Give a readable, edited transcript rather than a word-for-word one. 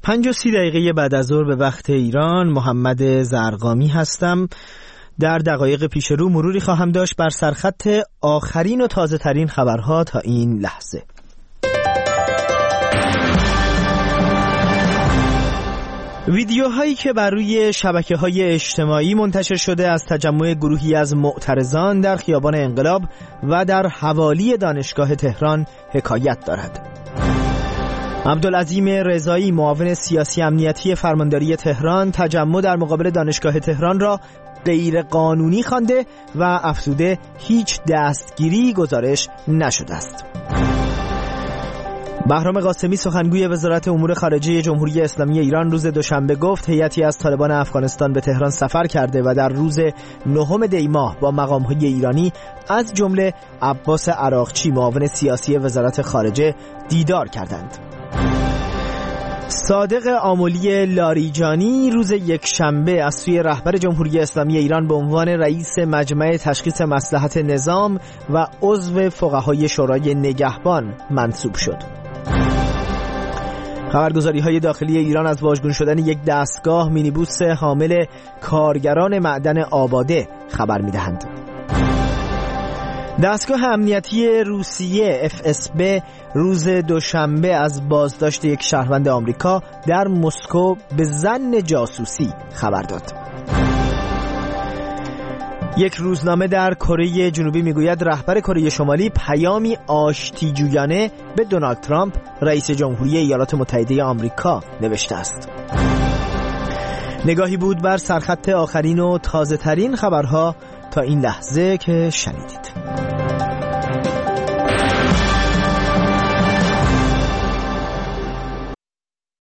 5:30 بعد از ظهر به وقت ایران. محمد زرقامی هستم. در دقایق پیش رو مروری خواهم داشت بر سرخط آخرین و تازه ترین خبرها تا این لحظه. ویدیوهایی که بر روی شبکه‌های اجتماعی منتشر شده از تجمع گروهی از معترضان در خیابان انقلاب و در حوالی دانشگاه تهران حکایت دارد. عبدالعظیم رضایی، معاون سیاسی امنیتی فرمانداری تهران، تجمع در مقابل دانشگاه تهران را غیر قانونی خوانده و افزوده هیچ دستگیری گزارش نشده است. بهرام قاسمی، سخنگوی وزارت امور خارجه جمهوری اسلامی ایران، روز دوشنبه گفت هیئتی از طالبان افغانستان به تهران سفر کرده و در روز 9 دی ماه با مقام‌های ایرانی از جمله عباس عراقچی، معاون سیاسی وزارت خارجه، دیدار کردند. صادق آملی لاریجانی روز یکشنبه از سوی رهبر جمهوری اسلامی ایران به عنوان رئیس مجمع تشخیص مصلحت نظام و عضو فقهای شورای نگهبان منصوب شد. خبرگزاری‌های داخلی ایران از واژگون شدن یک دستگاه مینیبوس حامل کارگران معدن آباده خبر می‌دهند. دستگاه امنیتی روسیه FSB روز دوشنبه از بازداشت یک شهروند آمریکا در مسکو به ظن جاسوسی خبر داد. یک روزنامه در کره جنوبی میگوید رهبر کره شمالی پیامی آشتیجویانه به دونالد ترامپ، رئیس جمهوری ایالات متحده آمریکا، نوشته است. نگاهی بود بر سرخط آخرین و تازه ترین خبرها تا این لحظه که شنیدید.